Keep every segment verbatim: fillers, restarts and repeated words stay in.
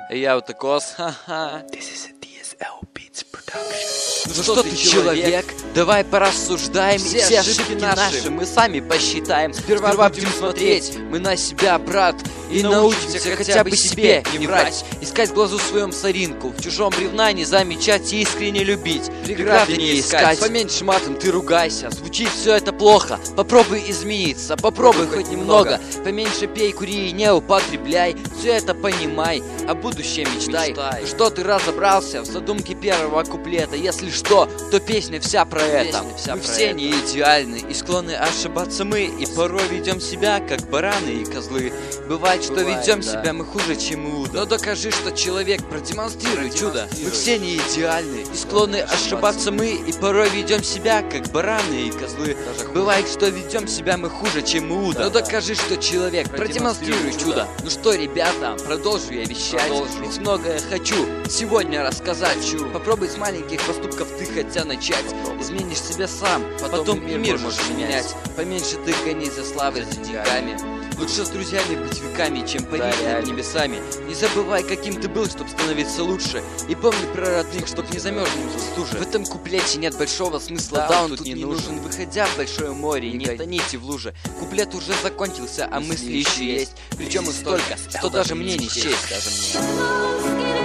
Я вот такой, ха-ха. Ну Ну что ты, человек? Давай порассуждаем, Все и все ошибки ошибки наши наши мы сами посчитаем. Сперва Сперва будем будем смотреть мы на себя, брат, и и научимся научимся хотя бы себе не врать. Искать в глазу своем соринку, в чужом бревна не замечать и искренне любить. Преграды не искать, поменьше матом ты ругайся. Звучит все это плохо, попробуй измениться, попробуй хоть немного. Поменьше пей, кури и не употребляй. Все это понимай, о будущем мечтай. Мечтай. Что ты разобрался в задумке первого куплета? Если что, то песня вся про это. Песня вся Мы про все это. не идеальны и склонны ошибаться мы, и порой ведем себя как бараны и козлы. Бывает, что Бывает, ведем да. себя мы хуже, чем Иуда. Но докажи, что человек, продемонстрируй чудо. Мы все не идеальны и склонны ошибаться мы, и порой ведем себя как бараны и козлы. Даже хуже. Бывает, что ведем себя мы хуже, чем Иуда. Но докажи, что человек, продемонстрируй чудо. Ну что, ребята, продолжу я вещать. Продолжу. Ведь многое хочу сегодня рассказать. Попробуй с маленьких поступков ты хотя начать. Изменишь себя сам, потом, Потом и мир можешь менять. Поменьше ты гони за славой, за деньгами. Лучше с друзьями быть веками, чем парить над реально. небесами. Не забывай, каким ты был, чтоб становиться лучше. И помни про родных, чтоб не замерзнуть в стуже. В этом куплете нет большого смысла, да, он тут не нужен. Выходя в большое море, не тоните в луже. Куплет уже закончился, а мысли еще есть. Причем их столько, что даже мне не счесть. Даже мне.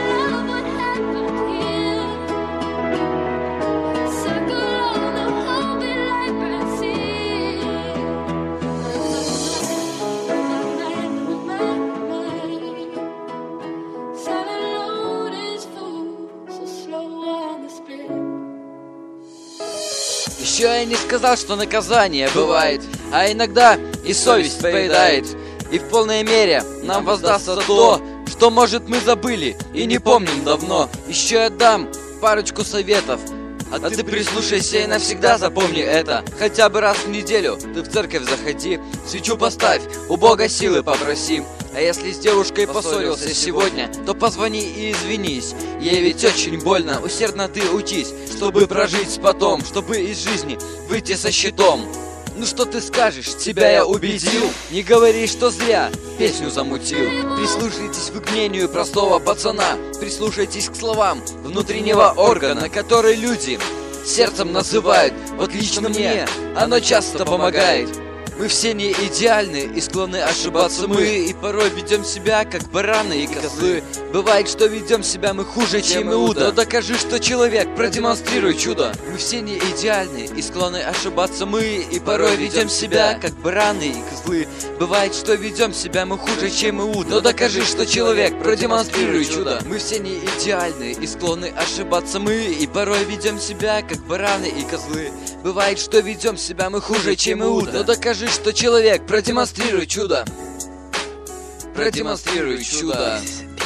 Еще я не сказал, что наказание бывает, а иногда и совесть поедает. И в полной мере нам воздастся то, что, может, мы забыли и не помним давно. Еще я дам парочку советов, а ты прислушайся и навсегда запомни это. Хотя бы раз в неделю ты в церковь заходи, свечу поставь, у Бога силы попроси. А если с девушкой поссорился сегодня, то позвони и извинись. Ей ведь очень больно, усердно ты учись, чтобы прожить потом, чтобы из жизни выйти со щитом. Ну что ты скажешь, тебя я убедил? Не говори, что зря песню замутил. Прислушайтесь вы к мнению простого пацана, прислушайтесь к словам внутреннего органа, который люди сердцем называют. Вот лично мне оно часто помогает. Мы все не идеальны и склонны ошибаться мы, и порой ведем себя как бараны и козлы. Бывает, что ведем себя мы хуже, чем Иуда. Но докажи, что человек, продемонстрируй чудо. Мы все не идеальны и склонны ошибаться мы, и порой ведем себя как бараны и козлы. Бывает, что ведем себя мы хуже, чем Иуда. Но докажи, что человек, продемонстрируй чудо. Мы все не идеальны и склонны ошибаться мы, и порой ведем себя как бараны и козлы. Бывает, что ведем себя мы хуже, чем Иуда. Но докажи, что человек, продемонстрируй чудо. Продемонстрируй чудо.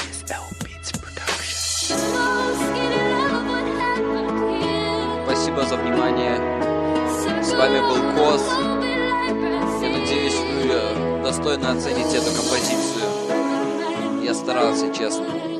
Спасибо за внимание. С вами был Коз. Я надеюсь, вы достойно оцените эту композицию. Я старался, честно.